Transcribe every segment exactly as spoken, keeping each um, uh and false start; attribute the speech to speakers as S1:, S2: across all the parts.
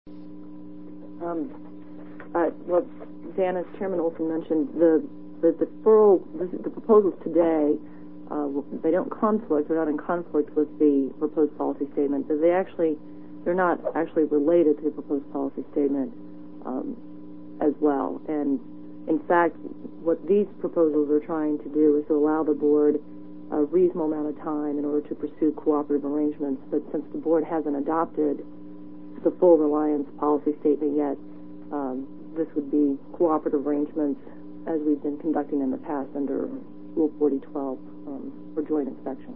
S1: Um, uh, well, Dan, as Chairman Olson mentioned, the the deferral, the, the proposals today, uh, they don't conflict. They're not in conflict with the proposed policy statement. But they actually, they're not actually related to the proposed policy statement um, as well. And in fact, what these proposals are trying to do is to allow the board a reasonable amount of time in order to pursue cooperative arrangements. But since the board hasn't adopted the full reliance policy statement yet, um, this would be cooperative arrangements as we've been conducting in the past under Rule forty twelve um, for joint inspections.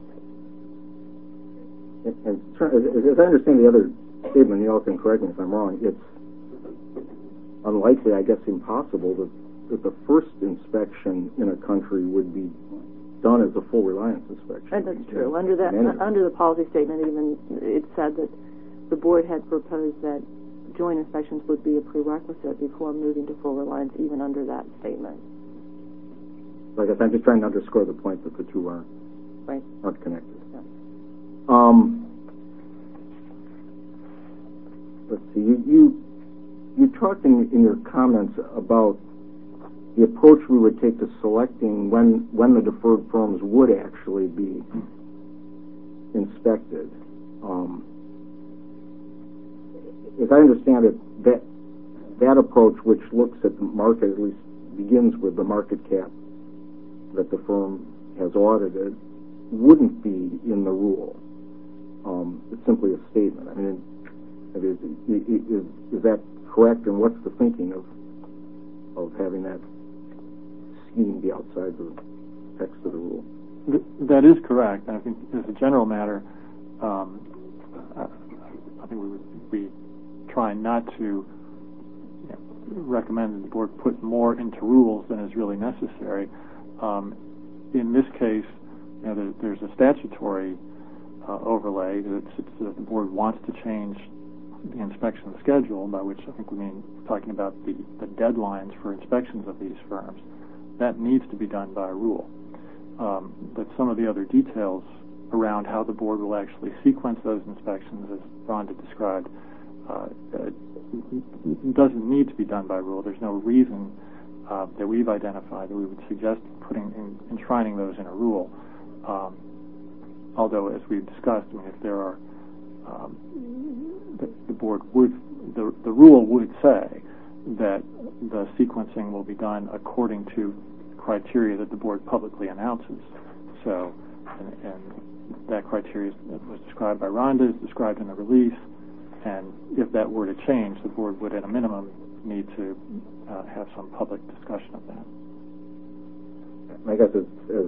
S2: And, and as I understand the other statement, you all can correct me if I'm wrong, it's unlikely, I guess impossible, that, that the first inspection in a country would be done as a full reliance inspection.
S1: And that's true. Yeah. Under that, under the policy statement, even it said that the board had proposed that joint inspections would be a prerequisite before moving to full reliance, even under that statement.
S2: So I guess I'm just trying to underscore the point that the two aren't,
S1: right.
S2: aren't connected.
S1: Yeah.
S2: Um, let's see. You you, you talked in, in your comments about the approach we would take to selecting when when the deferred firms would actually be inspected. Um, As I understand it, that that approach, which looks at the market, at least begins with the market cap that the firm has audited, wouldn't be in the rule. Um, it's simply a statement. I mean, is, is, is that correct? And what's the thinking of of having that scheme be outside the text of the rule?
S3: That is correct. I think, as a general matter, um, I think we would be trying not to you know, recommend that the board put more into rules than is really necessary. Um, in this case, you know, there, there's a statutory uh, overlay that, that the board wants to change the inspection schedule, by which I think we mean talking about the, the deadlines for inspections of these firms. That needs to be done by rule. Um, but some of the other details around how the board will actually sequence those inspections, as Rhonda described, Uh, uh, doesn't need to be done by rule. There's no reason uh, that we've identified that we would suggest putting in, enshrining those in a rule. Um, although, as we've discussed, I mean, if there are, um, the, the board would, the, the rule would say that the sequencing will be done according to criteria that the board publicly announces. So, and, and that criteria was described by Rhonda, is described in the release. And if that were to change, the board would, at a minimum, need to uh, have some public discussion of that.
S2: I guess, as, as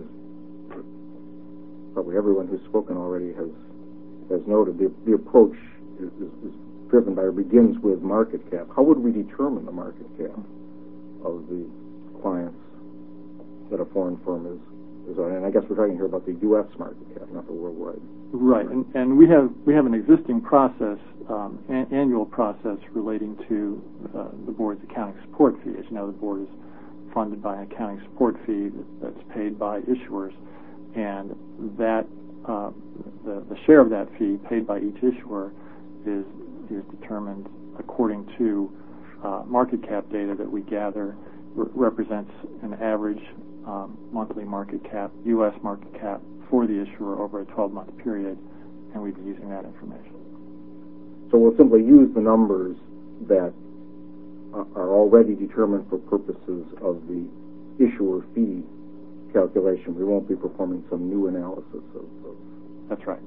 S2: probably everyone who's spoken already has has noted, the, the approach is, is, is driven by or begins with market cap. How would we determine the market cap of the clients that a foreign firm is, is on? And I guess we're talking here about the U S market cap, not the worldwide.
S3: Right, and, and we have we have an existing process, um, an annual process relating to uh, the board's accounting support fee. As you know, the board is funded by an accounting support fee that, that's paid by issuers, and that uh, the the share of that fee paid by each issuer is is determined according to uh, market cap data that we gather re- represents an average um, monthly market cap, U S market cap, for the issuer over a twelve-month period, and we'd be using that information.
S2: So we'll simply use the numbers that are already determined for purposes of the issuer fee calculation. We won't be performing some new analysis of, of
S3: That's right.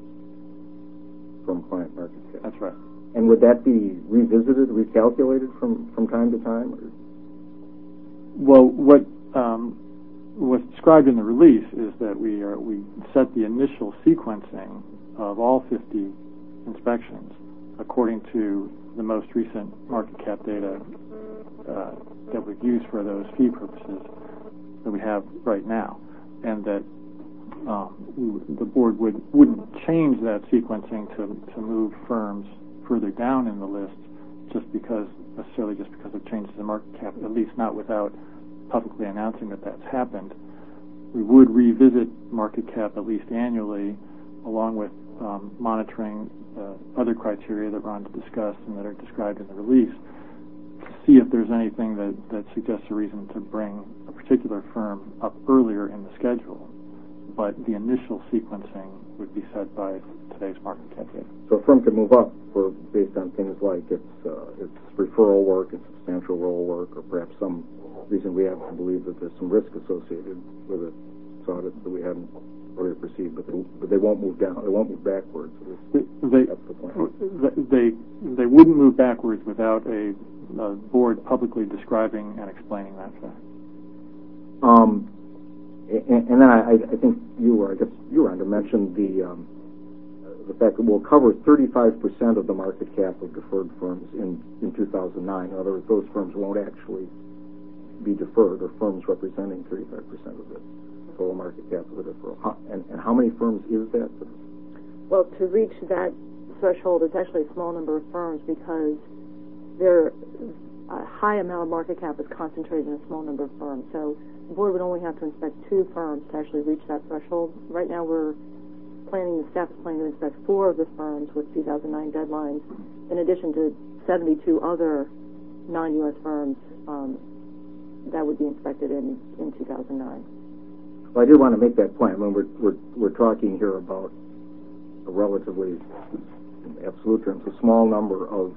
S2: From client market cap.
S3: That's right.
S2: And would that be revisited, recalculated from, from time to time? Or?
S3: Well, what um, what's described in the release is that we are we set the initial sequencing of all fifty inspections according to the most recent market cap data uh, that we've used for those fee purposes that we have right now, and that um, we, the board would wouldn't change that sequencing to to move firms further down in the list just because necessarily just because of changes in market cap, at least not without publicly announcing that that's happened. We would revisit market cap at least annually, along with um, monitoring uh, other criteria that Rhonda discussed and that are described in the release to see if there's anything that, that suggests a reason to bring a particular firm up earlier in the schedule. But the initial sequencing would be set by today's market cap data.
S2: So a firm could move up for based on things like its uh, its referral work, its substantial role work, or perhaps some reason we have to believe that there's some risk associated with it. Audit that we hadn't already perceived, but they, but they won't move down. They won't move backwards.
S3: They, they,
S2: that's the point.
S3: They they wouldn't move backwards without a, a board publicly describing and explaining that fact.
S2: Um, and, and then I, I think you were, I guess you were, to mention the um, the fact that we'll cover thirty-five percent of the market cap of deferred firms in in two thousand nine. In other words, those firms won't actually be deferred, or firms representing thirty-five percent of the total market cap of the deferral. How, and, and how many firms is that?
S1: Well, to reach that threshold, it's actually a small number of firms because there a high amount of market cap is concentrated in a small number of firms. So the board would only have to inspect two firms to actually reach that threshold. Right now, we're planning, the staff is planning to inspect four of the firms with two thousand nine deadlines, in addition to seventy-two other non-U S firms um, that would be inspected in, in two thousand nine.
S2: Well, I did want to make that point. I mean, we're, we're, we're talking here about a relatively, in absolute terms, a small number of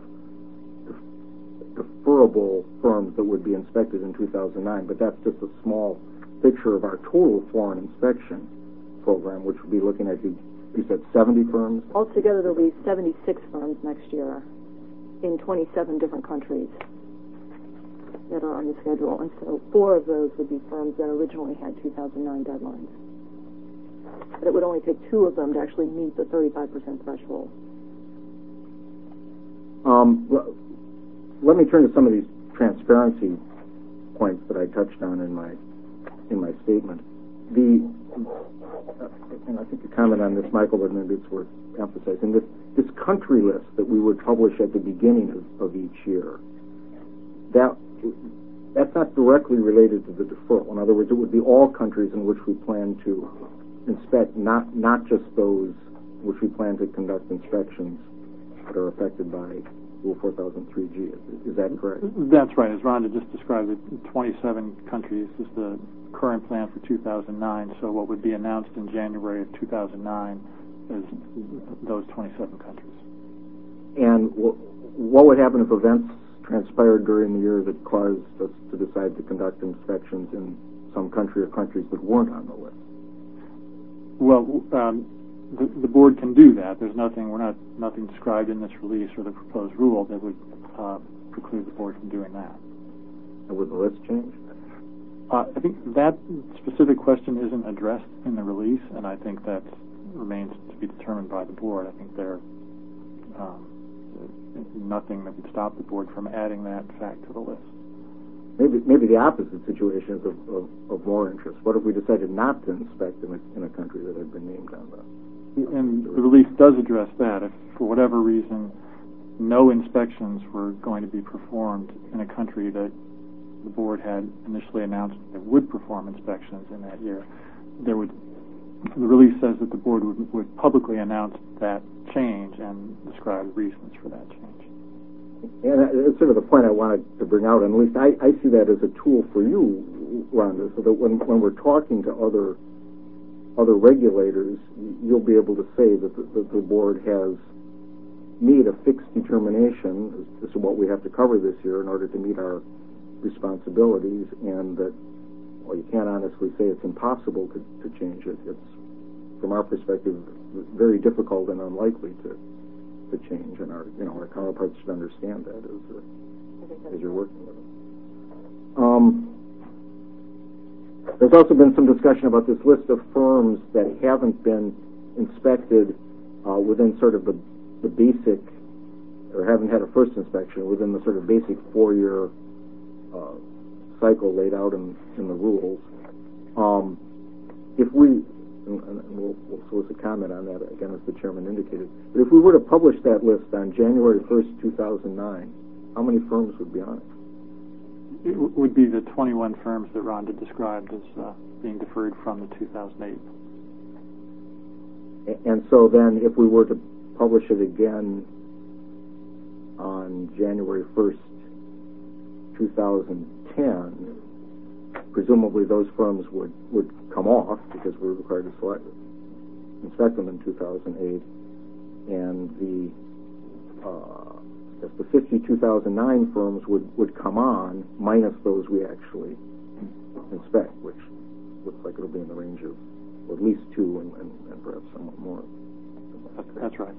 S2: deferrable firms that would be inspected in two thousand nine, but that's just a small picture of our total foreign inspection program, which would be looking at, you, you said seventy firms?
S1: Altogether, there'll be seventy-six firms next year in twenty-seven different countries that are on the schedule, and so four of those would be firms that originally had two thousand nine deadlines. But it would only take two of them to actually meet the thirty-five percent threshold.
S2: Um, well, let me turn to some of these transparency points that I touched on in my in my statement. The uh, and I think you comment on this, Michael, but maybe it's worth emphasizing this this country list that we would publish at the beginning of, of each year. That that's not directly related to the deferral. In other words, it would be all countries in which we plan to inspect, not not just those which we plan to conduct inspections that are affected by Rule four thousand three G. Is, is that correct?
S3: That's right. As Rhonda just described it, twenty-seven countries is the current plan for two thousand nine. So what would be announced in January of two thousand nine is those twenty-seven countries.
S2: And w- what would happen if events transpired during the year that caused us to decide to conduct inspections in some country or countries that weren't on the list?
S3: Well, um, the, the board can do that. There's nothing, we're not, nothing described in this release or the proposed rule that would uh, preclude the board from doing that.
S2: And would the list change?
S3: Uh, I think that specific question isn't addressed in the release, and I think that remains to be determined by the board. I think there um, nothing that would stop the board from adding that fact to the list.
S2: Maybe maybe the opposite situation is of, of, of more interest. What if we decided not to inspect in a, in a country that had been named on the...
S3: And the release does address that. If, for whatever reason, no inspections were going to be performed in a country that the board had initially announced that would perform inspections in that year, there would... The release says that the board would, would publicly announce that change and describe reasons for that change.
S2: And it's sort of the point I wanted to bring out, and at least I, I see that as a tool for you, Rhonda, so that when, when we're talking to other other regulators, you'll be able to say that the, that the board has made a fixed determination as to what we have to cover this year in order to meet our responsibilities, and that, well, you can't honestly say it's impossible to, to change it. It's, from our perspective, very difficult and unlikely to to change, and our, you know, our counterparts should understand that as, uh, as you're working with them. Um, there's also been some discussion about this list of firms that haven't been inspected uh, within sort of the, the basic, or haven't had a first inspection within the sort of basic four-year uh, cycle laid out in, in the rules. Um, if we And, and we'll, we'll solicit comment on that, again, as the chairman indicated. But if we were to publish that list on January first, two thousand nine, how many firms would be on it?
S3: It w- would be the twenty-one firms that Rhonda described as uh, being deferred from the two thousand eight.
S2: And so then if we were to publish it again on January first, two thousand ten, presumably those firms would, would come off because we're required to select, inspect them in two thousand eight, and the uh, I guess the fifty two thousand nine firms would, would come on minus those we actually inspect, which looks like it'll be in the range of at least two and, and, and perhaps somewhat more.
S3: That's, that's right.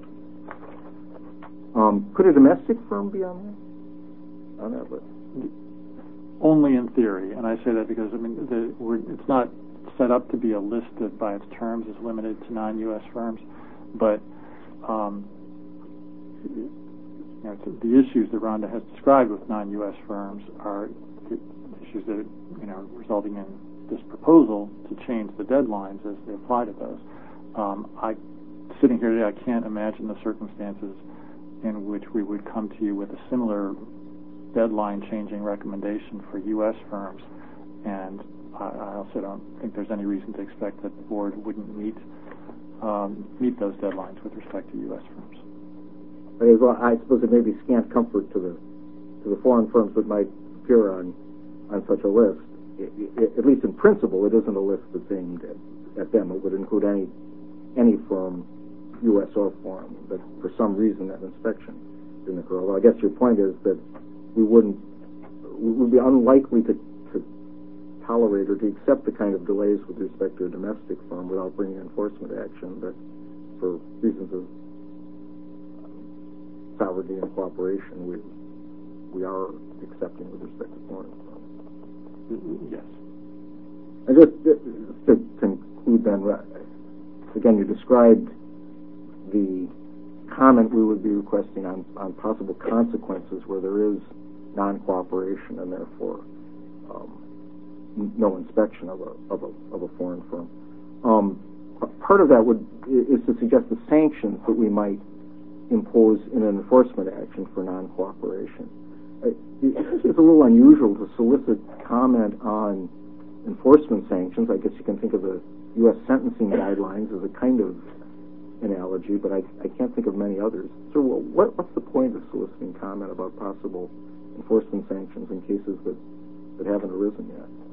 S2: Um, could a domestic firm be on that? On that list?
S3: Only in theory, and I say that because I mean the, we're, it's not set up to be a list that, by its terms, is limited to non-U S firms, but um, you know, the issues that Rhonda has described with non-U S firms are issues that you know resulting in this proposal to change the deadlines as they apply to those. Um, I, sitting here today, I can't imagine the circumstances in which we would come to you with a similar deadline-changing recommendation for U S firms, and I, I also don't think there's any reason to expect that the board wouldn't meet um, meet those deadlines with respect to U S firms.
S2: But as well, I suppose it may be scant comfort to the to the foreign firms that might appear on on such a list. It, it, at least in principle, it isn't a list that's aimed at, at them. It would include any any firm, U S or foreign, that for some reason that inspection didn't occur. Although I guess your point is that we wouldn't, we would be unlikely to, to tolerate or to accept the kind of delays with respect to a domestic firm without bringing enforcement action that, for reasons of sovereignty and cooperation, we we are accepting with respect to foreign firms.
S3: Yes.
S2: And just to conclude then, again, you described the comment we would be requesting on, on possible consequences where there is non-cooperation and therefore um, no inspection of a, of a, of a foreign firm. Um, part of that would is to suggest the sanctions that we might impose in an enforcement action for non-cooperation. It's a little unusual to solicit comment on enforcement sanctions. I guess you can think of the U S sentencing guidelines as a kind of analogy, but I, I can't think of many others. So what, what's the point of soliciting comment about possible enforcement sanctions in cases that, that haven't arisen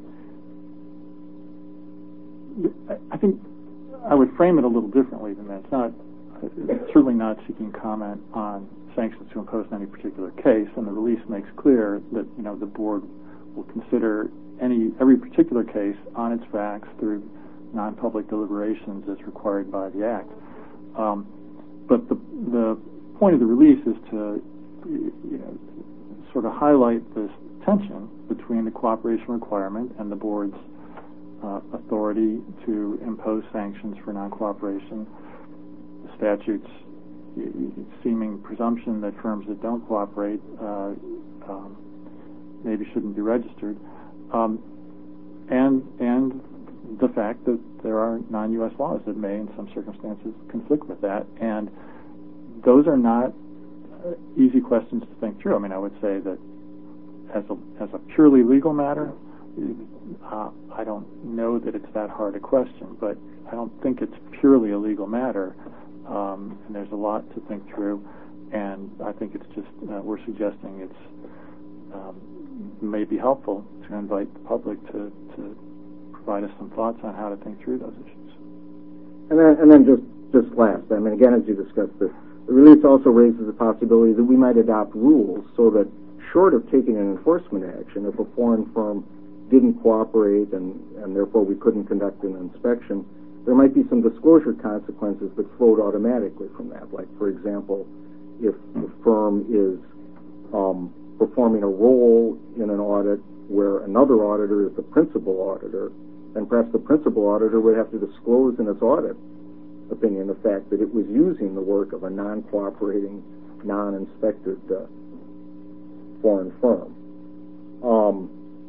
S2: yet?
S3: I think I would frame it a little differently than that. It's not, it's certainly not seeking comment on sanctions to impose in any particular case, and the release makes clear that you know the board will consider any every particular case on its facts through non-public deliberations as required by the Act. Um, but the the point of the release is to you know sort of highlight this tension between the cooperation requirement and the board's uh, authority to impose sanctions for non-cooperation. The statute's seeming presumption that firms that don't cooperate uh, um, maybe shouldn't be registered, um, and and the fact that there are non-U S laws that may, in some circumstances, conflict with that, and those are not uh, easy questions to think through. I mean, I would say that as a as a purely legal matter, uh, I don't know that it's that hard a question, but I don't think it's purely a legal matter. Um, and there's a lot to think through, and I think it's just uh, we're suggesting it's um, may be helpful to invite the public to, to provide us some thoughts on how to think through those issues.
S2: And then, and then just just last, I mean, again, as you discussed, the, the release also raises the possibility that we might adopt rules so that, short of taking an enforcement action, if a foreign firm didn't cooperate and, and therefore we couldn't conduct an inspection, there might be some disclosure consequences that flowed automatically from that. Like, for example, if the firm is um, performing a role in an audit where another auditor is the principal auditor, then perhaps the principal auditor would have to disclose in its audit opinion the fact that it was using the work of a non-cooperating, non-inspected uh, foreign firm. Um,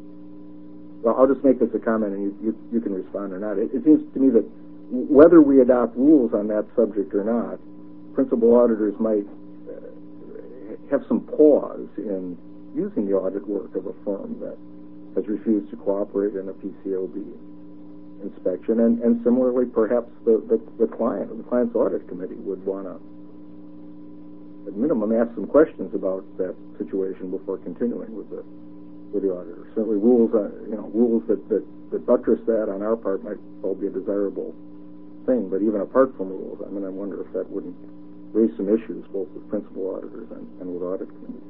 S2: well, I'll just make this a comment, and you, you, you can respond or not. It, it seems to me that whether we adopt rules on that subject or not, principal auditors might uh, have some pause in using the audit work of a firm that has refused to cooperate in a P C O B inspection, and, and similarly, perhaps the, the, the client, the client's audit committee would want to, at minimum, ask some questions about that situation before continuing with the with the auditor. Certainly, rules, uh, you know, rules that, that, that buttress that on our part might all be a desirable thing. But even apart from rules, I mean, I wonder if that wouldn't raise some issues both with principal auditors and, and with audit committees.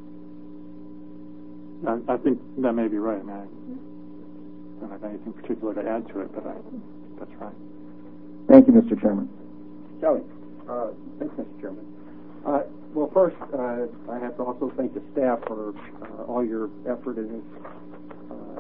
S3: I, I think that may be right. I mean, I don't have anything particular to add to it, but I, that's right.
S2: Thank you, Mister Chairman.
S4: Kelly. Uh, thanks, Mister Chairman. Uh, well, first, uh, I have to also thank the staff for uh, all your effort in this uh,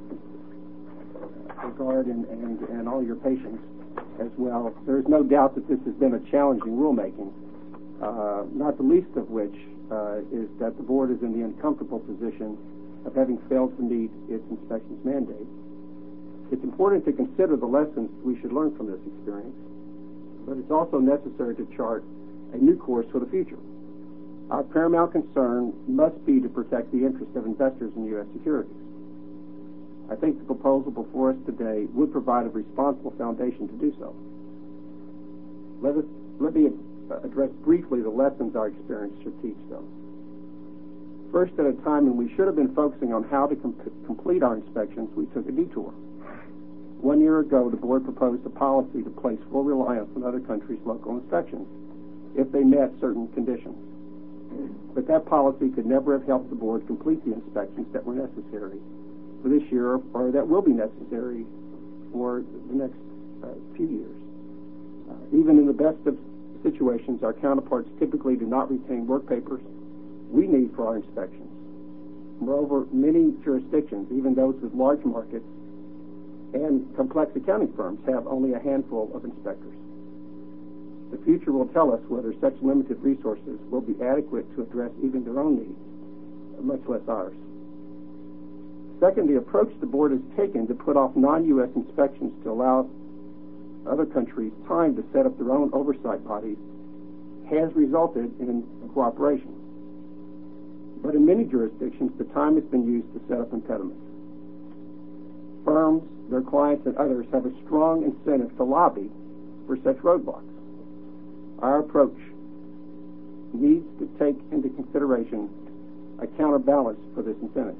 S4: regard and, and, and all your patience as well. There is no doubt that this has been a challenging rulemaking, uh, not the least of which uh, is that the board is in the uncomfortable position of having failed to meet its inspections mandate. It's important to consider the lessons we should learn from this experience, but it's also necessary to chart a new course for the future. Our paramount concern must be to protect the interests of investors in U S securities. I think the proposal before us today would provide a responsible foundation to do so. Let, us, let me address briefly the lessons our experience should teach, though. First, at a time when we should have been focusing on how to com- complete our inspections, we took a detour. One year ago, the board proposed a policy to place full reliance on other countries' local inspections if they met certain conditions. But that policy could never have helped the board complete the inspections that were necessary for this year or that will be necessary for the next uh, few years. Uh, even in the best of situations, our counterparts typically do not retain work papers we need for our inspections. Moreover, many jurisdictions, even those with large markets and complex accounting firms, have only a handful of inspectors. The future will tell us whether such limited resources will be adequate to address even their own needs, much less ours. Second, the approach the board has taken to put off non-U S inspections to allow other countries time to set up their own oversight bodies has resulted in cooperation. But in many jurisdictions, the time has been used to set up impediments. Firms, their clients, and others have a strong incentive to lobby for such roadblocks. Our approach needs to take into consideration a counterbalance for this incentive.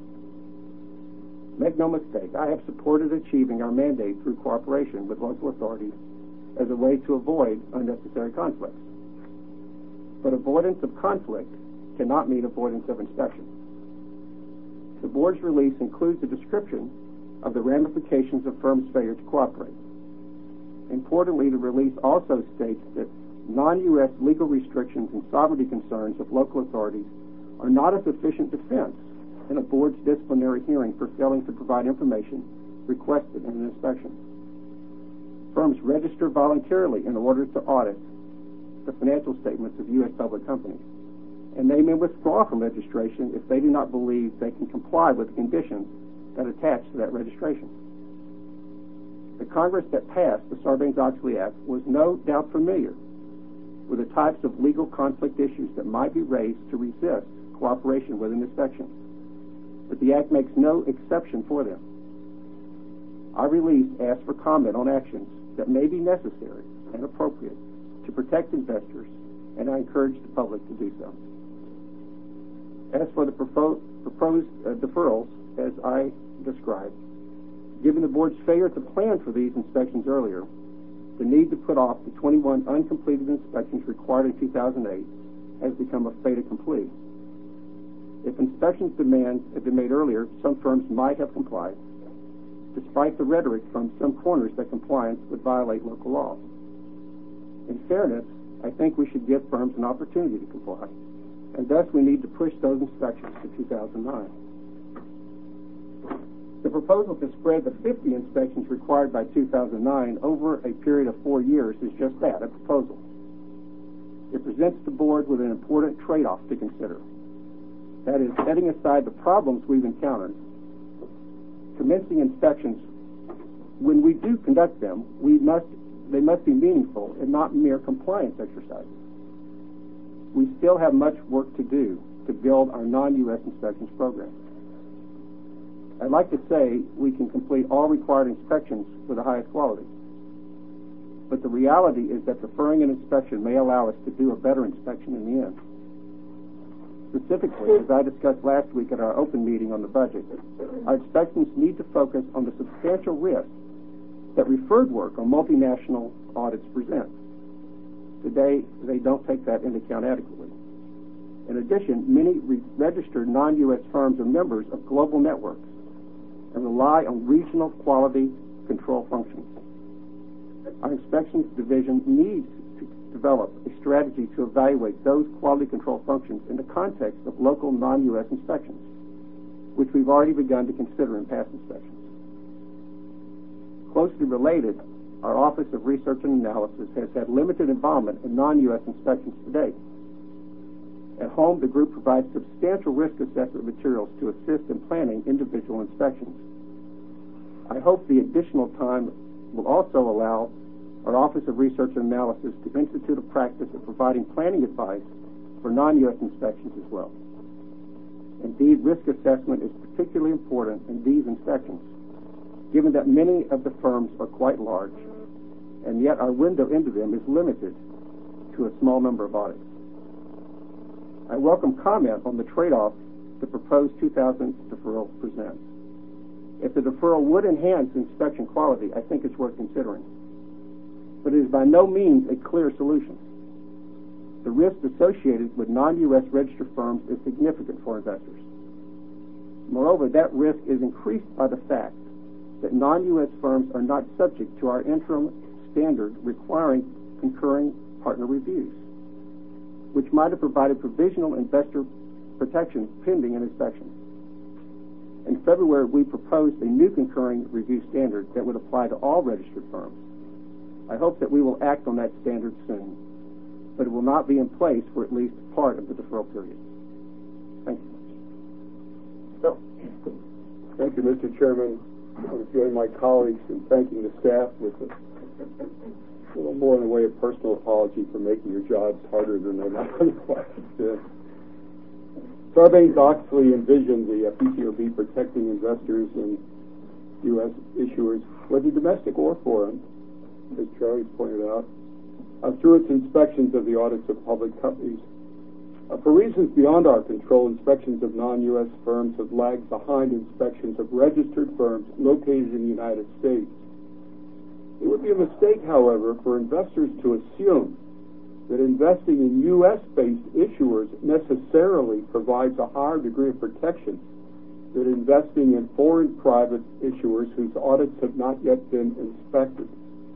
S4: Make no mistake, I have supported achieving our mandate through cooperation with local authorities as a way to avoid unnecessary conflicts. But avoidance of conflict cannot mean avoidance of inspection. The board's release includes a description of the ramifications of firms' failure to cooperate. Importantly, the release also states that non-U S legal restrictions and sovereignty concerns of local authorities are not a sufficient defense in a board's disciplinary hearing for failing to provide information requested in an inspection. Firms register voluntarily in order to audit the financial statements of U S public companies, and they may withdraw from registration if they do not believe they can comply with the conditions that attach to that registration. The Congress that passed the Sarbanes-Oxley Act was no doubt familiar with the types of legal conflict issues that might be raised to resist cooperation with an inspection, but the Act makes no exception for them. Our release asks for comment on actions that may be necessary and appropriate to protect investors, and I encourage the public to do so. As for the proposed, proposed uh, deferrals, as I described, given the board's failure to plan for these inspections earlier, the need to put off the twenty-one uncompleted inspections required in two thousand eight has become a fait accompli. If inspections demand had been made earlier, some firms might have complied, despite the rhetoric from some corners that compliance would violate local law. In fairness, I think we should give firms an opportunity to comply, and thus we need to push those inspections to two thousand nine. The proposal to spread the fifty inspections required by two thousand nine over a period of four years is just that, a proposal. It presents the board with an important trade-off to consider. That is, setting aside the problems we've encountered, commencing inspections, when we do conduct them, we must, they must be meaningful and not mere compliance exercises. We still have much work to do to build our non-U S inspections program. I'd like to say we can complete all required inspections with the highest quality. But the reality is that deferring an inspection may allow us to do a better inspection in the end. Specifically, as I discussed last week at our open meeting on the budget, our inspections need to focus on the substantial risk that referred work on multinational audits present. Today, they don't take that into account adequately. In addition, many re- registered non-U S firms are members of global networks and rely on regional quality control functions. Our inspections division needs to develop a strategy to evaluate those quality control functions in the context of local non-U S inspections, which we've already begun to consider in past inspections. Closely related, our Office of Research and Analysis has had limited involvement in non-U S inspections to date. At home, the group provides substantial risk assessment materials to assist in planning individual inspections. I hope the additional time will also allow our Office of Research and Analysis to institute a practice of providing planning advice for non-U S inspections as well. Indeed, risk assessment is particularly important in these inspections, given that many of the firms are quite large, and yet our window into them is limited to a small number of audits. I welcome comment on the trade-off the proposed two thousand deferral presents. If the deferral would enhance inspection quality, I think it's worth considering. But it is by no means a clear solution. The risk associated with non-U S registered firms is significant for investors. Moreover, that risk is increased by the fact that non-U S firms are not subject to our interim standard requiring concurring partner reviews, which might have provided provisional investor protection pending an inspection. In February, we proposed a new concurring review standard that would apply to all registered firms. I hope that we will act on that standard soon, but it will not be in place for at least part of the deferral period. Thank you.
S5: So, thank you, Mister Chairman. I want to join my colleagues in thanking the staff with a little more in the way of personal apology for making your jobs harder than they might otherwise be. Sarbanes-Oxley envisioned the P C O B protecting investors and U S issuers, whether domestic or foreign, as Charlie pointed out, uh, through its inspections of the audits of public companies. Uh, for reasons beyond our control, inspections of non-U S firms have lagged behind inspections of registered firms located in the United States. It would be a mistake, however, for investors to assume that investing in U S-based issuers necessarily provides a higher degree of protection than investing in foreign private issuers whose audits have not yet been inspected.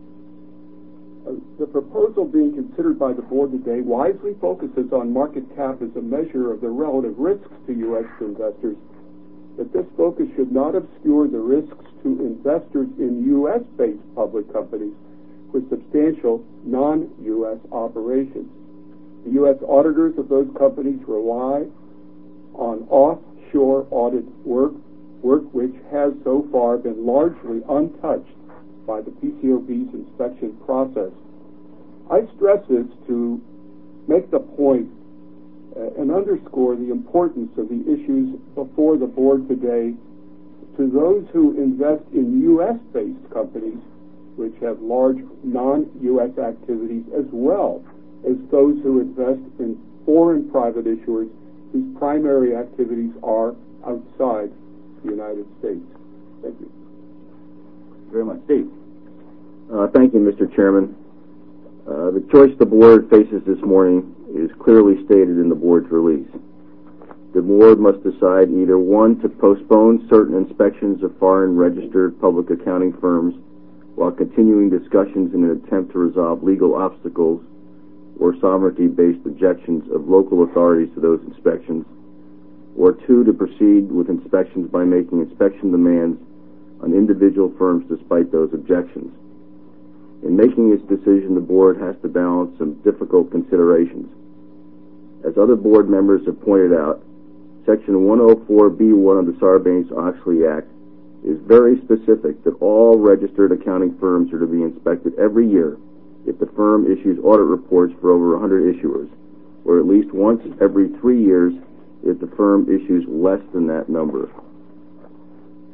S5: Uh, the proposal being considered by the board today wisely focuses on market cap as a measure of the relative risks to U S investors, but this focus should not obscure the risks to investors in U S-based public companies with substantial non-U S operations. The U S auditors of those companies rely on offshore audit work, work which has so far been largely untouched by the P C O B's inspection process. I stress this to make the point uh, and underscore the importance of the issues before the board today to those who invest in U S-based companies which have large non-U S activities, as well as those who invest in foreign private issuers whose primary activities are outside the United States. Thank you.
S2: Very much. Steve. Uh, thank you, Mister Chairman. Uh, the choice the board faces this morning is clearly stated in the board's release. The board must decide either, one, to postpone certain inspections of foreign registered public accounting firms while continuing discussions in an attempt to resolve legal obstacles or sovereignty-based objections of local authorities to those inspections, or two, to proceed with inspections by making inspection demands on individual firms despite those objections. In making its decision, the board has to balance some difficult considerations. As other board members have pointed out, Section one oh four B one of the Sarbanes-Oxley Act is very specific that all registered accounting firms are to be inspected every year if the firm issues audit reports for over one hundred issuers, or at least once every three years if the firm issues less than that number.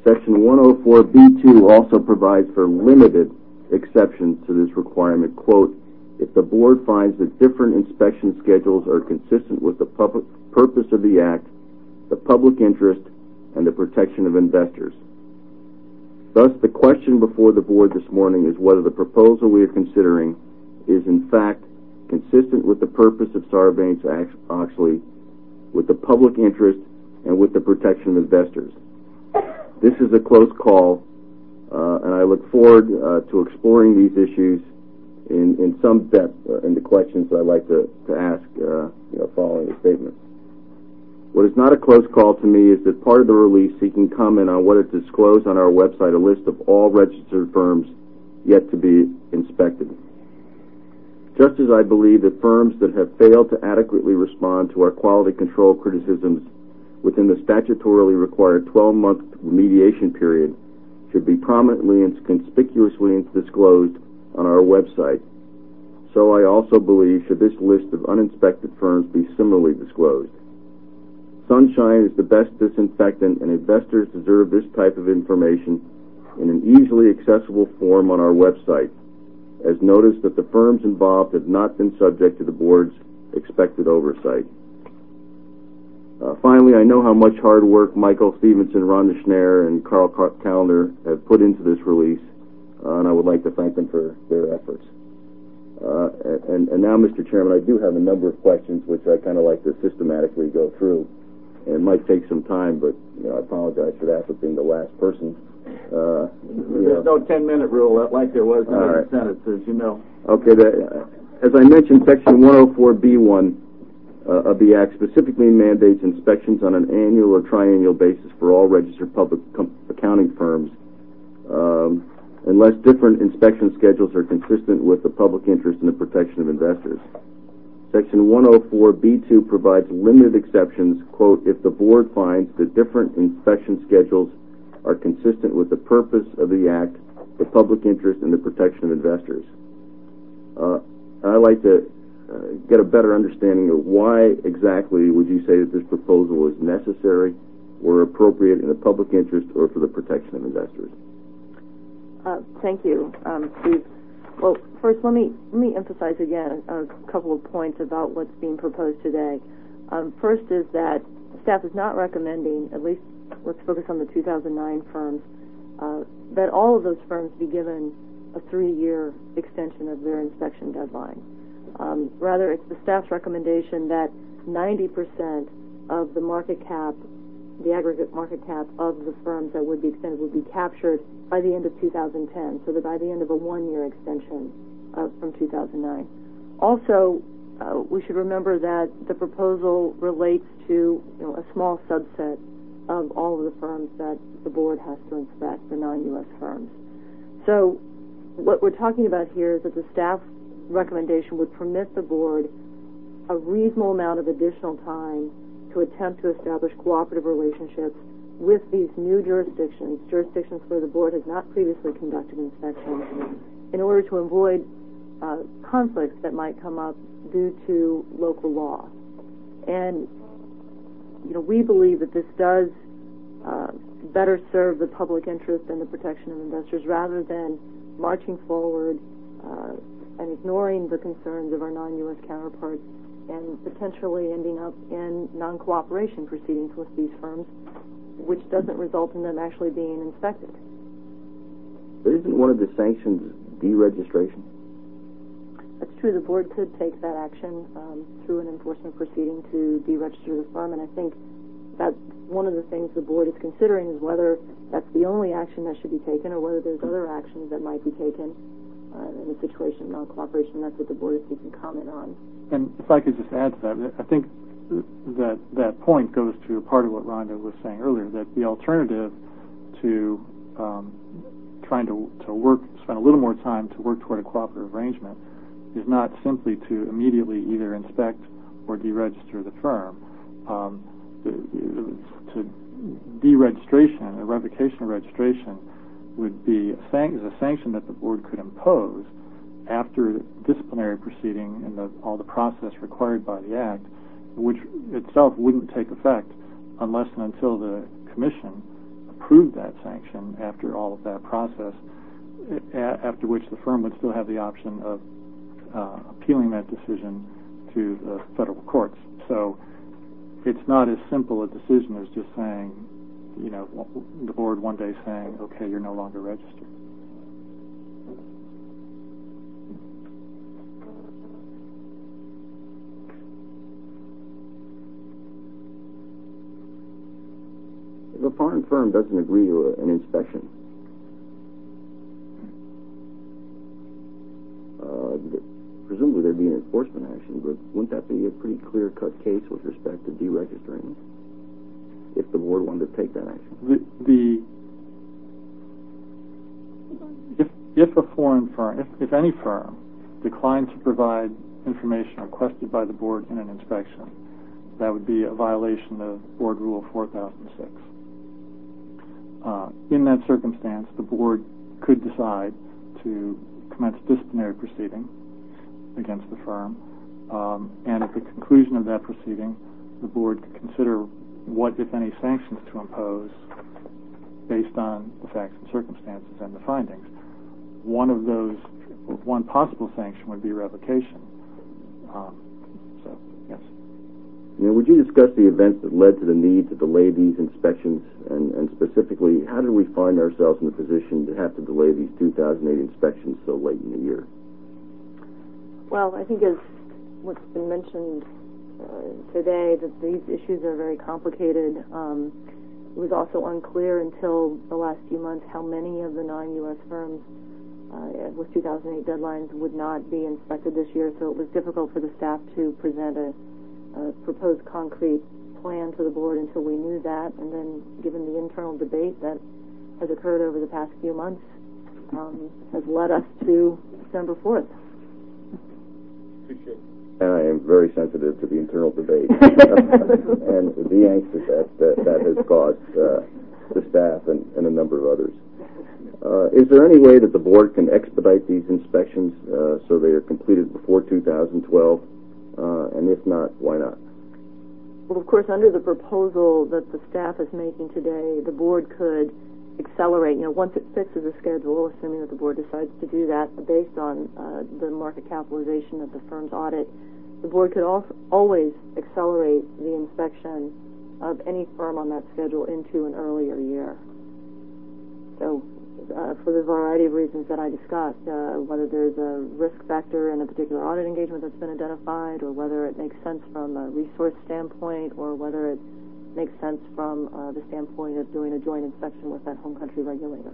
S6: Section one oh four B two also provides for limited exceptions to this requirement. Quote, if the board finds that different inspection schedules are consistent with the public purpose of the Act, the public interest, and the protection of investors. Thus, the question before the board this morning is whether the proposal we are considering is in fact consistent with the purpose of Sarbanes-Oxley, with the public interest, and with the protection of investors. This is a close call, uh, and I look forward uh, to exploring these issues in, in some depth uh, in the questions I'd like to, to ask uh, you know, following the statement. What is not a close call to me is that part of the release seeking comment on whether to disclose on our website a list of all registered firms yet to be inspected. Just as I believe that firms that have failed to adequately respond to our quality control criticisms within the statutorily required twelve-month remediation period should be prominently and conspicuously disclosed on our website, so I also believe should this list of uninspected firms be similarly disclosed. Sunshine is the best disinfectant, and investors deserve this type of information in an easily accessible form on our website, as notice that the firms involved have not been subject to the board's expected oversight. Uh, finally, I know how much hard work Michael Stevenson, Rhonda Schneer, and Carl Callender have put into this release, uh, and I would like to thank them for their efforts. Uh, and, and now, Mister Chairman, I do have a number of questions which I kind of like to systematically go through. And it might take some time, but you know, I apologize for that for being the last person. Uh,
S7: There's no ten-minute rule like there was in the
S6: right.
S7: Senate, as you know.
S6: Okay, the, as I mentioned, Section one oh four B one uh, of the Act specifically mandates inspections on an annual or triennial basis for all registered public accounting firms, um, unless different inspection schedules are consistent with the public interest and the protection of investors. Section one oh four B two provides limited exceptions, quote, if the board finds that different inspection schedules are consistent with the purpose of the Act, the public interest, and the protection of investors. Uh, I'd like to uh, get a better understanding of why exactly would you say that this proposal is necessary or appropriate in the public interest or for the protection of investors?
S1: Uh, thank you, um, Steve. Well, first, let me let me emphasize again a, a couple of points about what's being proposed today. Um, first is that staff is not recommending, at least let's focus on the two thousand nine firms, uh, that all of those firms be given a three-year extension of their inspection deadline. Um, rather, it's the staff's recommendation that ninety percent of the market cap, the aggregate market cap of the firms that would be extended would be captured by the end of two thousand ten, so that by the end of a one-year extension uh, from two thousand nine. Also, uh, we should remember that the proposal relates to you know, a small subset of all of the firms that the board has to inspect, the non-U S firms. So what we're talking about here is that the staff recommendation would permit the board a reasonable amount of additional time to attempt to establish cooperative relationships with these new jurisdictions, jurisdictions where the board has not previously conducted inspections, in order to avoid uh, conflicts that might come up due to local law. And, you know, we believe that this does uh, better serve the public interest and the protection of investors rather than marching forward uh, and ignoring the concerns of our non-U S counterparts and potentially ending up in non-cooperation proceedings with these firms, which doesn't result in them actually being inspected.
S6: But isn't one of the sanctions deregistration?
S1: That's true. The board could take that action um, through an enforcement proceeding to deregister the firm, and I think that's one of the things the board is considering is whether that's the only action that should be taken or whether there's other actions that might be taken uh, in a situation of non-cooperation. That's what the board is seeking comment on.
S3: And if I could just add to that, I think that that point goes to part of what Rhonda was saying earlier, that the alternative to um, trying to, to work, spend a little more time to work toward a cooperative arrangement is not simply to immediately either inspect or deregister the firm. Um, the, to deregistration, a revocation of registration, would be a, san- is a sanction that the board could impose after disciplinary proceeding and the, all the process required by the Act, which itself wouldn't take effect unless and until the Commission approved that sanction after all of that process, a- after which the firm would still have the option of uh, appealing that decision to the federal courts. So it's not as simple a decision as just saying, you know, the board one day saying, okay, you're no longer registered.
S6: If a foreign firm doesn't agree to an inspection, uh, presumably there'd be an enforcement action, but wouldn't that be a pretty clear-cut case with respect to deregistering if the board wanted to take that action?
S3: The, the if if a foreign firm, if, if any firm declined to provide information requested by the board in an inspection, that would be a violation of Board Rule four thousand six. Uh, in that circumstance, the board could decide to commence disciplinary proceeding against the firm, um, and at the conclusion of that proceeding, the board could consider what, if any, sanctions to impose based on the facts and circumstances and the findings. One of those, one possible sanction would be revocation. Um, so, yes.
S6: You know, would you discuss the events that led to the need to delay these inspections, and, and specifically, how did we find ourselves in the position to have to delay these two thousand eight inspections so late in the year?
S1: Well, I think as what's been mentioned uh, today, that these issues are very complicated. Um, it was also unclear until the last few months how many of the non-U S firms uh, with two thousand eight deadlines would not be inspected this year, so it was difficult for the staff to present a Uh, proposed concrete plan to the board until we knew that, and then given the internal debate that has occurred over the past few months, um, has led us to December fourth.
S6: And I am very sensitive to the internal debate and the angst that that, that has caused uh, the staff and, and a number of others. Uh, is there any way that the board can expedite these inspections uh, so they are completed before two thousand twelve? Uh, and if not, why not?
S1: Well, of course, under the proposal that the staff is making today, the board could accelerate, you know, once it fixes a schedule, assuming that the board decides to do that based on uh, the market capitalization of the firm's audit, the board could also always accelerate the inspection of any firm on that schedule into an earlier year. So, Uh, for the variety of reasons that I discussed, uh, whether there's a risk factor in a particular audit engagement that's been identified, or whether it makes sense from a resource standpoint, or whether it makes sense from uh, the standpoint of doing a joint inspection with that home country regulator.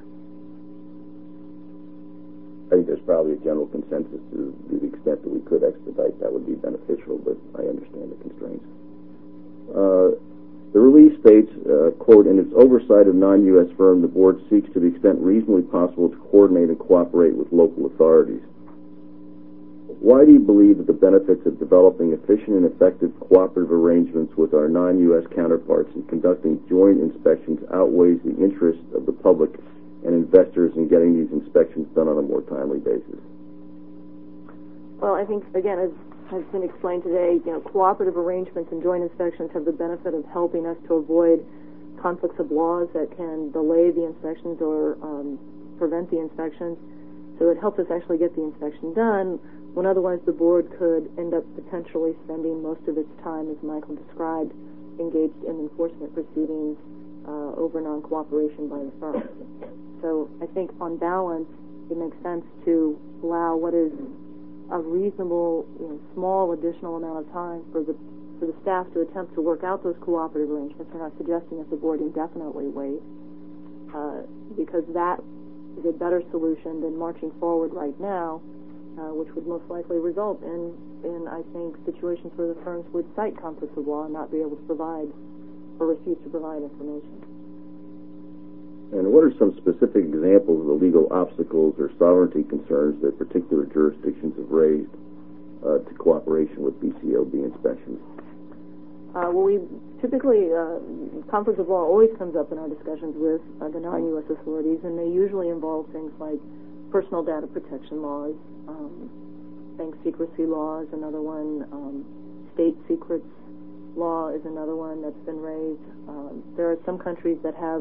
S6: I think there's probably a general consensus to, to the extent that we could expedite, that would be beneficial, but I understand the constraints. Uh, The release states, uh, quote, in its oversight of non-U S firm, the board seeks to the extent reasonably possible to coordinate and cooperate with local authorities. Why do you believe that the benefits of developing efficient and effective cooperative arrangements with our non-U S counterparts in conducting joint inspections outweighs the interest of the public and investors in getting these inspections done on a more timely basis?
S1: Well, I think, again, as has been explained today, you know, cooperative arrangements and joint inspections have the benefit of helping us to avoid conflicts of laws that can delay the inspections or um, prevent the inspections. So it helps us actually get the inspection done, when otherwise the board could end up potentially spending most of its time, as Michael described, engaged in enforcement proceedings uh, over non-cooperation by the firm. So I think on balance, it makes sense to allow what is a reasonable, you know, small additional amount of time for the for the staff to attempt to work out those cooperative arrangements. We're not suggesting that the board indefinitely wait, uh, because that is a better solution than marching forward right now, uh, which would most likely result in, in, I think, situations where the firms would cite conflicts of law and not be able to provide or refuse to provide information.
S6: And what are some specific examples of the legal obstacles or sovereignty concerns that particular jurisdictions have raised uh, to cooperation with B C O B inspections?
S1: Uh, well, we typically, uh, conflict of law always comes up in our discussions with uh, the non-U S authorities, and they usually involve things like personal data protection laws, um, bank secrecy law is another one, um, state secrets law is another one that's been raised. Um, there are some countries that have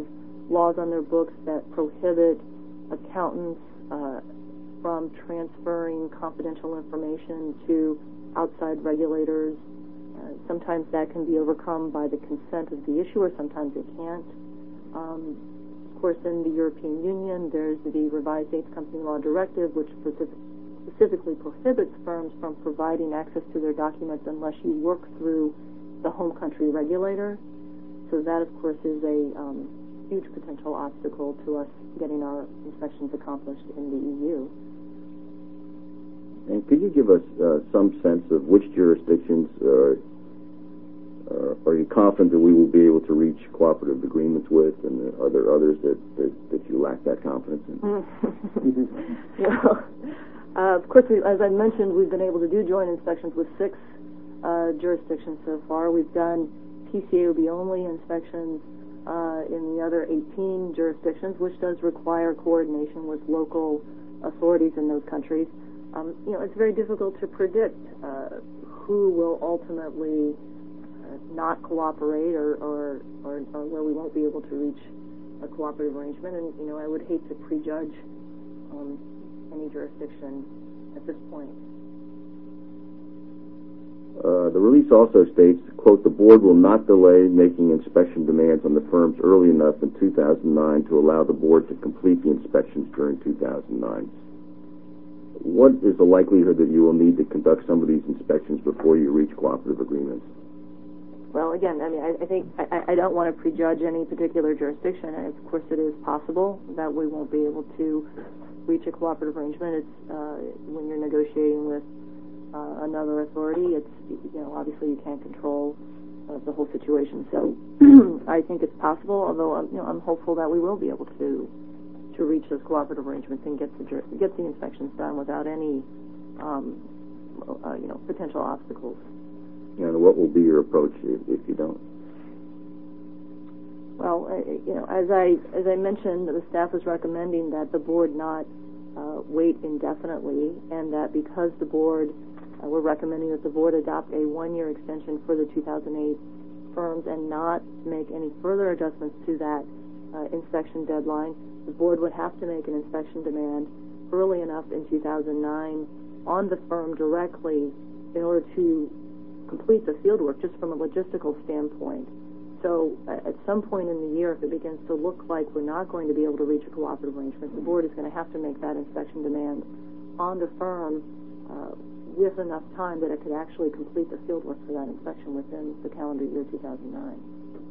S1: laws on their books that prohibit accountants uh, from transferring confidential information to outside regulators. Uh, sometimes that can be overcome by the consent of the issuer, sometimes it can't. Um, of course, in the European Union, there's the Revised States Company Law Directive, which specific, specifically prohibits firms from providing access to their documents unless you work through the home country regulator. So that, of course, is a um, huge potential obstacle to us getting our inspections accomplished in the E U.
S6: And could you give us uh, some sense of which jurisdictions uh, uh, are you confident that we will be able to reach cooperative agreements with, and are there others that, that, that you lack that confidence in?
S1: Well, uh, of course, we, as I mentioned, we've been able to do joint inspections with six uh, jurisdictions so far. We've done P C A O B only inspections uh, in the other eighteen jurisdictions, which does require coordination with local authorities in those countries. Um, you know, it's very difficult to predict uh, who will ultimately uh, not cooperate or, or, or, or where we won't be able to reach a cooperative arrangement. And, you know, I would hate to prejudge um, any jurisdiction at this point.
S6: Uh, the release also states, quote, the board will not delay making inspection demands on the firms early enough in two thousand nine to allow the board to complete the inspections during two thousand nine. What is the likelihood that you will need to conduct some of these inspections before you reach cooperative agreements?
S1: Well, again, I mean, I, I think I, I don't want to prejudge any particular jurisdiction. And of course, it is possible that we won't be able to reach a cooperative arrangement. It's uh, when you're negotiating with uh, another authority. It's, you know, obviously you can't control uh, the whole situation. So I think it's possible. Although I'm, you know, I'm hopeful that we will be able to. to reach those cooperative arrangements and get the get the inspections done without any, um, uh, you know, potential obstacles.
S6: And what will be your approach if, if you don't?
S1: Well, uh, you know, as I as I mentioned, the staff is recommending that the board not uh, wait indefinitely, and that because the board, uh, we're recommending that the board adopt a one-year extension for the two thousand eight firms and not make any further adjustments to that uh, inspection deadline. The board would have to make an inspection demand early enough in two thousand nine on the firm directly in order to complete the field work, just from a logistical standpoint. So uh, at some point in the year, if it begins to look like we're not going to be able to reach a cooperative arrangement, the board is going to have to make that inspection demand on the firm uh, with enough time that it could actually complete the field work for that inspection within the calendar year two thousand nine.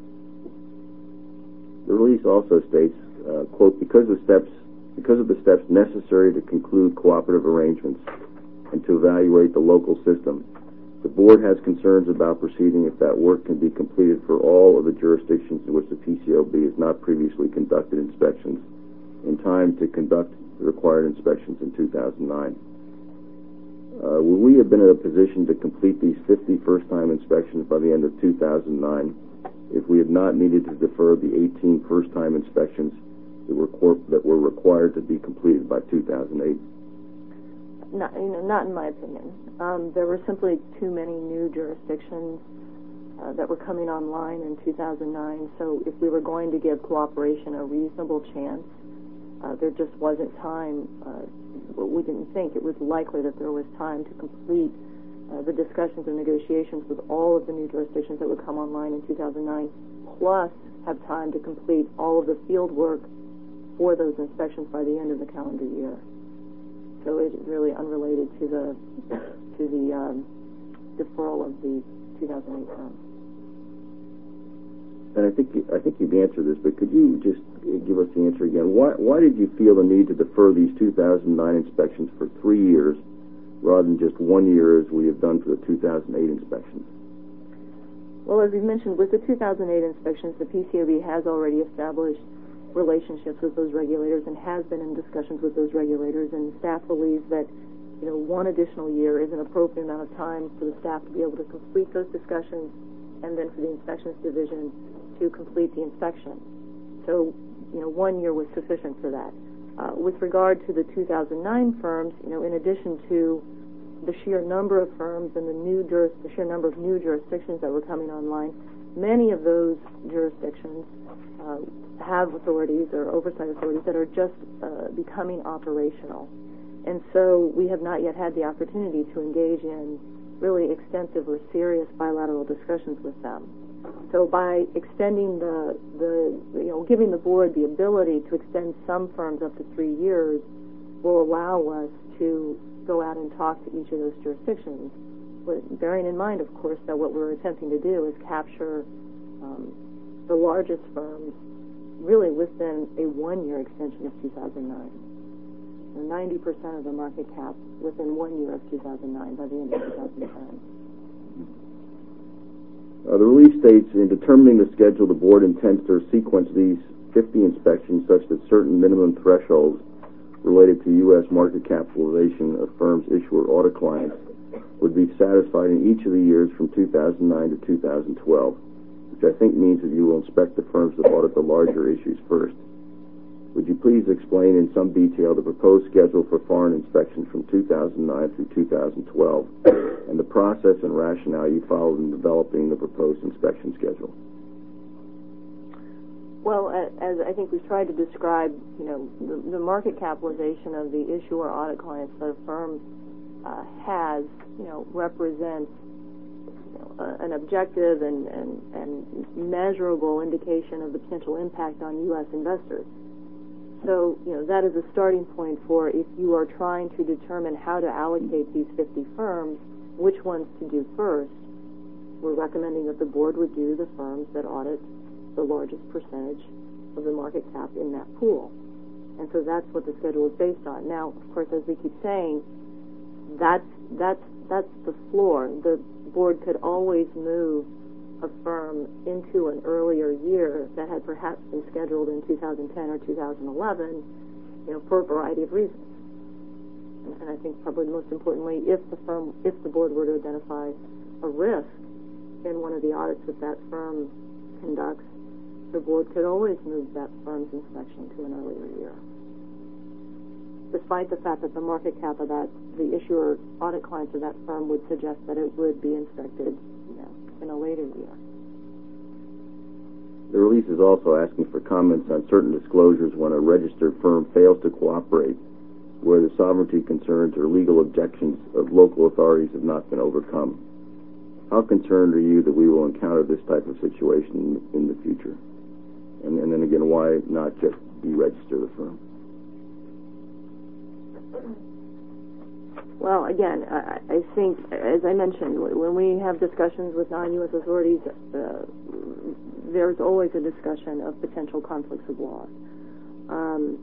S6: The release also states, uh, quote, because of steps, because of the steps necessary to conclude cooperative arrangements and to evaluate the local system, the board has concerns about proceeding if that work can be completed for all of the jurisdictions in which the P C O B has not previously conducted inspections in time to conduct the required inspections in two thousand nine. Uh, would we have been in a position to complete these fifty first-time inspections by the end of two thousand nine if we had not needed to defer the eighteen first-time inspections that were, cor- that were required to be completed by two thousand eight?
S1: Not, you know, not in my opinion. Um, there were simply too many new jurisdictions uh, that were coming online in two thousand nine. So if we were going to give cooperation a reasonable chance, uh, there just wasn't time. Uh, we didn't think it was likely that there was time to complete uh, the discussions and negotiations with all of the new jurisdictions that would come online in two thousand nine, plus have time to complete all of the field work for those inspections by the end of the calendar year. So it's really unrelated to the to the um, deferral of the two thousand eight term.
S6: And I think I think you've answered this, but could you just give us the answer again? Why why did you feel the need to defer these two thousand nine inspections for three years rather than just one year as we have done for the two thousand eight inspections?
S1: Well, as we mentioned, with the two thousand eight inspections, the P C O B has already established relationships with those regulators and has been in discussions with those regulators, and staff believes that, you know, one additional year is an appropriate amount of time for the staff to be able to complete those discussions and then for the inspections division to complete the inspection. So, you know, one year was sufficient for that. Uh, with regard to the two thousand nine firms, you know, in addition to the sheer number of firms and the new juris, the sheer number of new jurisdictions that were coming online, many of those jurisdictions uh, have authorities or oversight authorities that are just uh, becoming operational. And so we have not yet had the opportunity to engage in really extensive or serious bilateral discussions with them. So by extending the, the, you know, giving the board the ability to extend some firms up to three years will allow us to go out and talk to each of those jurisdictions, but bearing in mind, of course, that what we're attempting to do is capture um, the largest firms really within a one-year extension of two thousand nine. So ninety percent of the market cap within one year of two thousand nine by the end of two thousand ten.
S6: Uh, the release states, in determining the schedule, the board intends to sequence these fifty inspections such that certain minimum thresholds related to U S market capitalization of firms' issuer audit clients would be satisfied in each of the years from two thousand nine to two thousand twelve, which I think means that you will inspect the firms that audit the larger issues first. Would you please explain in some detail the proposed schedule for foreign inspections from two thousand nine through two thousand twelve and the process and rationale you followed in developing the proposed inspection schedule?
S1: Well, as I think we've tried to describe, you know, the, the market capitalization of the issuer audit clients that a firm uh, has, you know, represents you know, uh, an objective and, and, and measurable indication of the potential impact on U S investors. So, you know, that is a starting point for if you are trying to determine how to allocate these fifty firms, which ones to do first. We're recommending that the board would do the firms that audit the largest percentage of the market cap in that pool. And so that's what the schedule is based on. Now, of course, as we keep saying, that's, that's, that's the floor. The board could always move a firm into an earlier year that had perhaps been scheduled in two thousand ten or two thousand eleven, you know, for a variety of reasons. And, and I think probably most importantly, if the firm, if the board were to identify a risk in one of the audits that that firm conducts, the board could always move that firm's inspection to an earlier year, despite the fact that the market cap of that, the issuer audit clients of that firm would suggest that it would be inspected, you know, in a later year.
S6: The release is also asking for comments on certain disclosures when a registered firm fails to cooperate, where the sovereignty concerns or legal objections of local authorities have not been overcome. How concerned are you that we will encounter this type of situation in the future? And, and then again, why not just deregister the firm?
S1: Well, again, I, I think, as I mentioned, when we have discussions with non-U S authorities, uh, there's always a discussion of potential conflicts of law. Um,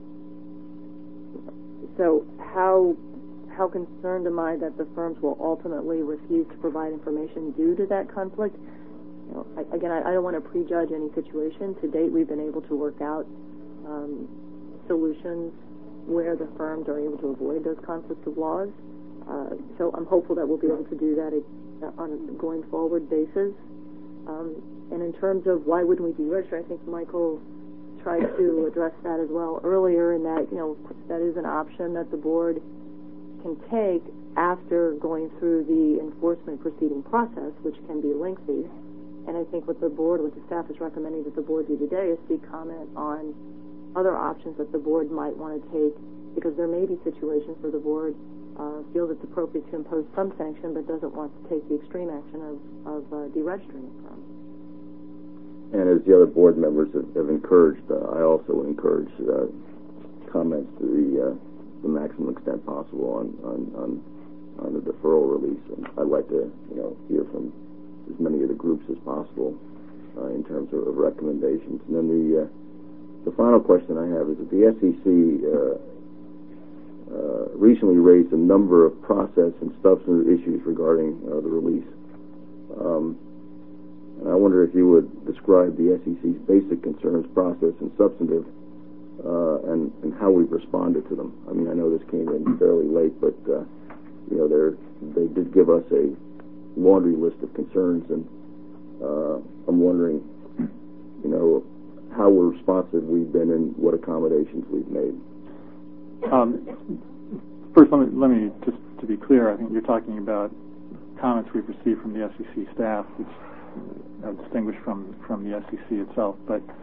S1: so how how concerned am I that the firms will ultimately refuse to provide information due to that conflict? You know, I, again, I, I don't want to prejudge any situation. To date, we've been able to work out um, solutions where the firms are able to avoid those conflicts of laws. Uh, so I'm hopeful that we'll be able to do that on a going forward basis. Um, and in terms of why wouldn't we deregister, I think Michael tried to address that as well earlier, in that, you know, that is an option that the board can take after going through the enforcement proceeding process, which can be lengthy. And I think what the board, what the staff is recommending that the board do today is seek comment on other options that the board might want to take, because there may be situations where the board uh, feels it's appropriate to impose some sanction but doesn't want to take the extreme action of, of uh, deregistering the firm.
S6: And as the other board members have, have encouraged, uh, I also would encourage uh, comments to the, uh, the maximum extent possible on, on, on, on the deferral release. And I'd like to, you know, hear from as many of the groups as possible uh, in terms of, of recommendations. And then the uh, the final question I have is that the S E C uh, uh, recently raised a number of process and substantive issues regarding uh, the release. Um, and I wonder if you would describe the S E C's basic concerns, process and substantive, uh, and, and how we've responded to them. I mean, I know this came in fairly late, but uh, you know, they did give us a laundry list of concerns, and uh, I'm wondering, you know, how responsive we've been and what accommodations we've made.
S3: Um, first, let me, let me just to be clear, I think you're talking about comments we've received from the S E C staff, which are distinguished from, from the S E C itself. But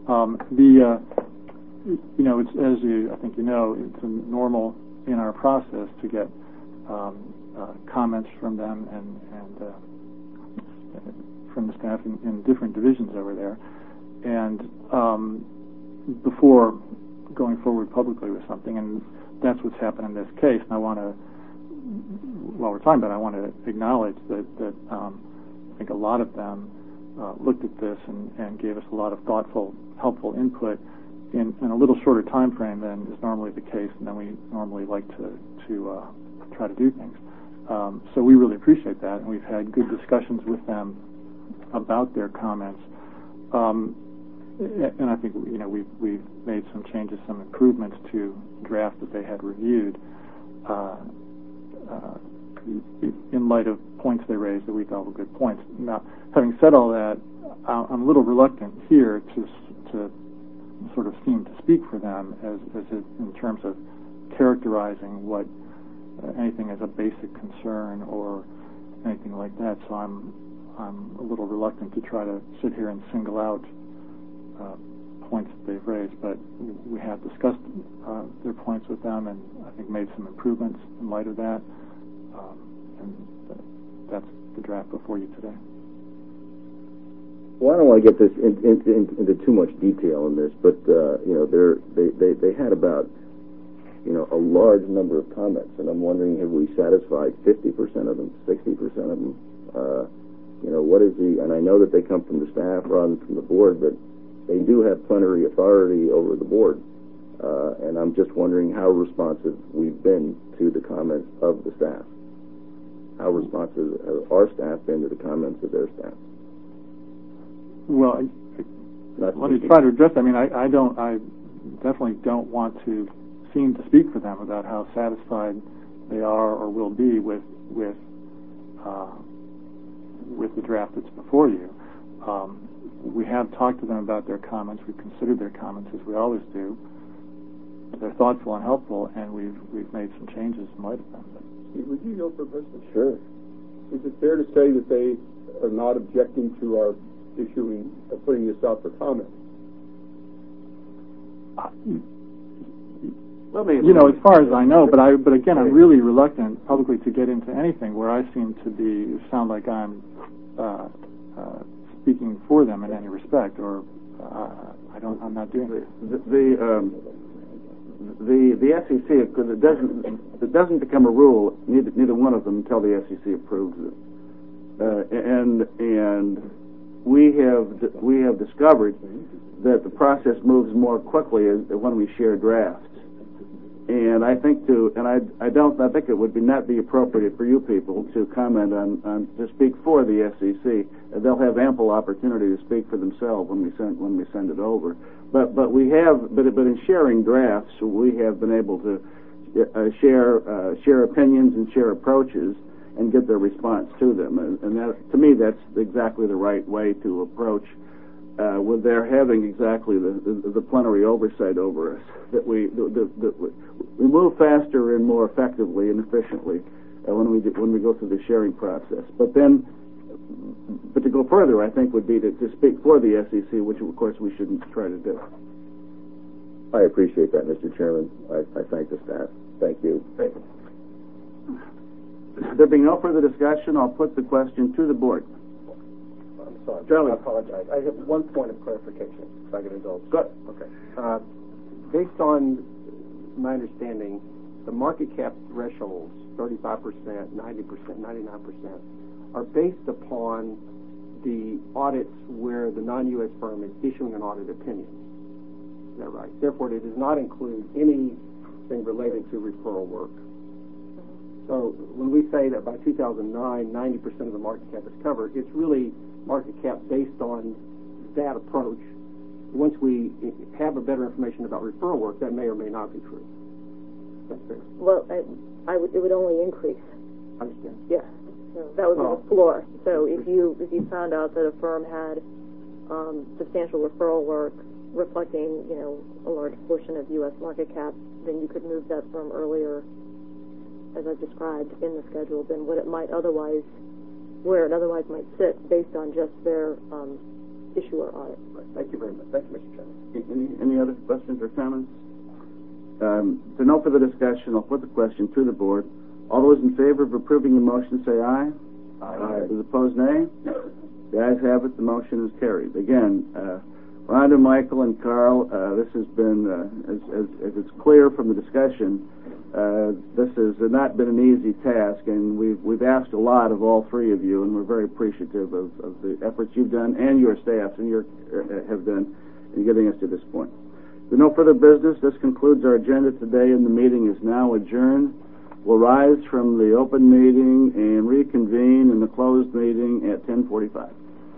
S3: Um, the, uh, you know, it's, as you, I think you know, it's normal in our process to get um, uh, comments from them and, and uh, from the staff in, in different divisions over there. And um, before going forward publicly with something, and that's what's happened in this case. And I want to, while we're talking about it, I want to acknowledge that, that um, I think a lot of them uh, looked at this and, and gave us a lot of thoughtful, helpful input in, in a little shorter time frame than is normally the case, and then we normally like to, to uh, try to do things. Um, so we really appreciate that, and we've had good discussions with them about their comments. Um, and I think, you know, we've, we've made some changes, some improvements to draft that they had reviewed uh, uh, in light of points they raised that we thought were good points. Now, having said all that, I'm a little reluctant here to to sort of seem to speak for them as, as it, in terms of characterizing what uh, anything as a basic concern or anything like that. So I'm I'm a little reluctant to try to sit here and single out uh, points that they've raised. But we have discussed uh, their points with them, and I think made some improvements in light of that. Um, and that's the draft before you today.
S6: Well, I don't want to get this in, in, in, into too much detail in this, but uh, you know, they they they had about you know a large number of comments, and I'm wondering, have we satisfied fifty percent of them, sixty percent of them? Uh, you know, what is the? And I know that they come from the staff rather than from the board, but they do have plenary authority over the board, uh, and I'm just wondering how responsive we've been to the comments of the staff. How responsive have our staff been to the comments of their staff?
S3: Well, I,
S6: Not
S3: let me try to address that. I mean, I, I don't, I definitely don't want to seem to speak for them about how satisfied they are or will be with with uh, with the draft that's before you. Um, we have talked to them about their comments. We've considered their comments, as we always do. They're thoughtful and helpful, and we've we've made some changes in light of them.
S5: Would you go for a question?
S6: Sure.
S5: Is it fair to say that they are not objecting to our issuing, uh, putting this out for comment?
S3: Uh,
S7: Let me,
S3: you know, as far as I know, but I, but again, I'm really reluctant publicly to get into anything where I seem to be sound like I'm uh, uh, speaking for them in any respect, or uh, I don't, I'm not doing it.
S7: The the, um, the the S E C, because it doesn't it doesn't become a rule. Neither neither one of them until the S E C approves it, uh, and and we have we have discovered that the process moves more quickly when we share drafts. And I think to, and I, I don't, I think it would be not be appropriate for you people to comment on, on to speak for the S E C. They'll have ample opportunity to speak for themselves when we send when we send it over. But but we have, but but in sharing drafts, we have been able to uh, share uh, share opinions and share approaches and get their response to them. And, and that, to me, that's exactly the right way to approach. Uh, with their having exactly the, the, the plenary oversight over us, that we the, the, the, we move faster and more effectively and efficiently uh, when we do, when we go through the sharing process. But then, but to go further, I think would be to, to speak for the S E C, which of course we shouldn't try to do.
S6: I appreciate that, Mister Chairman. I, I thank the staff. Thank you.
S7: There being no further discussion, I'll put the question to the board.
S4: I'm sorry.
S7: Charlie.
S4: I apologize. I have one point of clarification, if I can indulge.
S7: Good.
S4: Okay. Uh, based on my understanding, the market cap thresholds, thirty-five percent, ninety percent, ninety-nine percent, are based upon the audits where the non-U S firm is issuing an audit opinion. Is that right? Therefore, it does not include anything related to referral work. So when we say that by two thousand nine, ninety percent of the market cap is covered, it's really market cap based on that approach. Once we have a better information about referral work, that may or may not be true. That's fair.
S1: Well, I, I would, it would only increase.
S4: Understand?
S1: Yeah. So that would be
S4: Well,
S1: the floor. So if you if you found out that a firm had um, substantial referral work reflecting, you know, a large portion of U S market cap, then you could move that firm earlier, as I've described in the schedule, than what it might otherwise, where it otherwise might sit based on just their um, issuer audit.
S7: Right. Thank you very much. Thank you, Mister Chairman. Any, any other questions or comments? Um, to no further discussion, I'll put the question to the board. All those in favor of approving the motion say aye. Aye. Those opposed, nay. The ayes have it. The motion is carried. Again, uh, Rhonda, Michael, and Carl, uh, this has been, uh, as, as, as it's clear from the discussion, uh, this has not been an easy task, and we've, we've asked a lot of all three of you, and we're very appreciative of, of the efforts you've done and your staffs and your uh, have done in getting us to this point. With no further business, this concludes our agenda today, and the meeting is now adjourned. We'll rise from the open meeting and reconvene in the closed meeting at ten forty-five.